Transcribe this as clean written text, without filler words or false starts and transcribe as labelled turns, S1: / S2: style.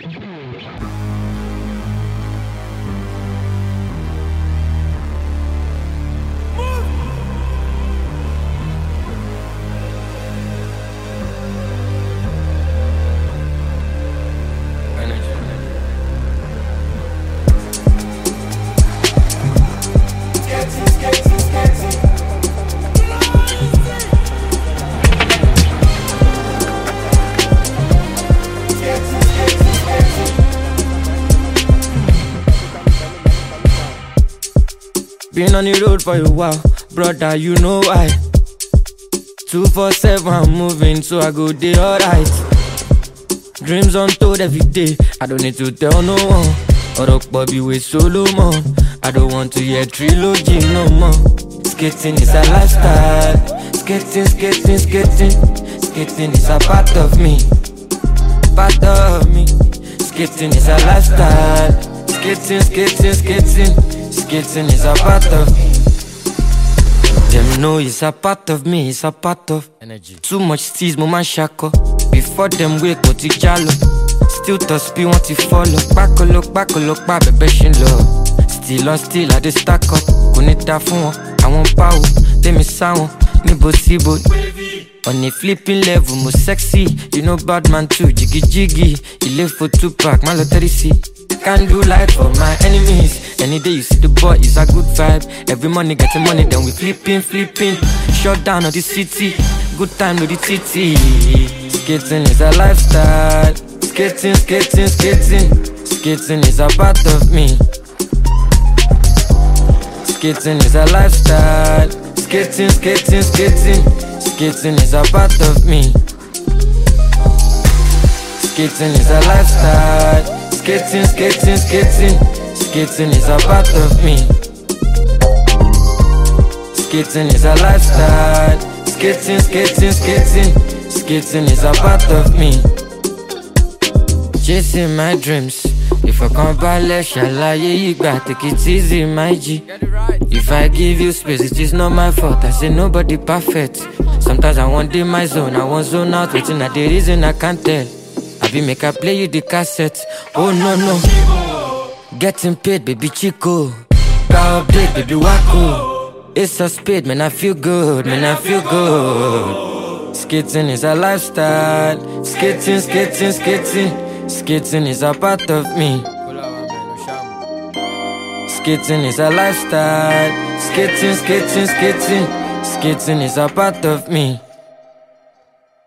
S1: Been on the road for a while, brother, you know why. 247, I'm moving, so I go day alright. Dreams untold every day, I don't need to tell no one. Or Bobby with Solomon, I don't want to hear trilogy no more. Skating is a lifestyle, skating, skating, skating. Skating is a part of me, part of me. Skating is a lifestyle, skating, skating, skating. Skating is a part of me. Them know it's a part of me, it's a part of energy. Too much steez, moment shako. Before them wake, go to jalo. Still to speed, want to follow. Back look, baby, shin low. Still on still, I just stack up. Kunita fun, I want power. Let me sound, nibo sibo. On a flipping level, more sexy. You know bad man too, jiggy jiggy. You live for 2 pack, my lottery see. Can't do life for my enemies. Any day you see the boy, it's a good vibe. Every money getting money, then we flipping. Shut down on the city, good time with the TT. Skating is a lifestyle. Skating, skating, skating. Skating is a part of me. Skating is a lifestyle. Skating, skating, skating. Skating is a part of me. Skating is a lifestyle. Skating, skating, skating. Skating is a part of me. Skating is a lifestyle. Skating, skating, skating. Skating is a part of me. Chasing my dreams. If I come back, shall I? You got take it easy, my G. If I give you space, it is not my fault. I say nobody perfect. Sometimes I want in my zone, I want zone out. Waiting at the reason I can't tell. I be make I play you the cassette. Oh no. Getting paid, baby Chico. Power update, baby Wacko. It's a speed, man, I feel good, Skating is a lifestyle. Skating, skating, skating. Skating is a part of me. Skating is a lifestyle. Skating, skating, skating. Skating is a part of me.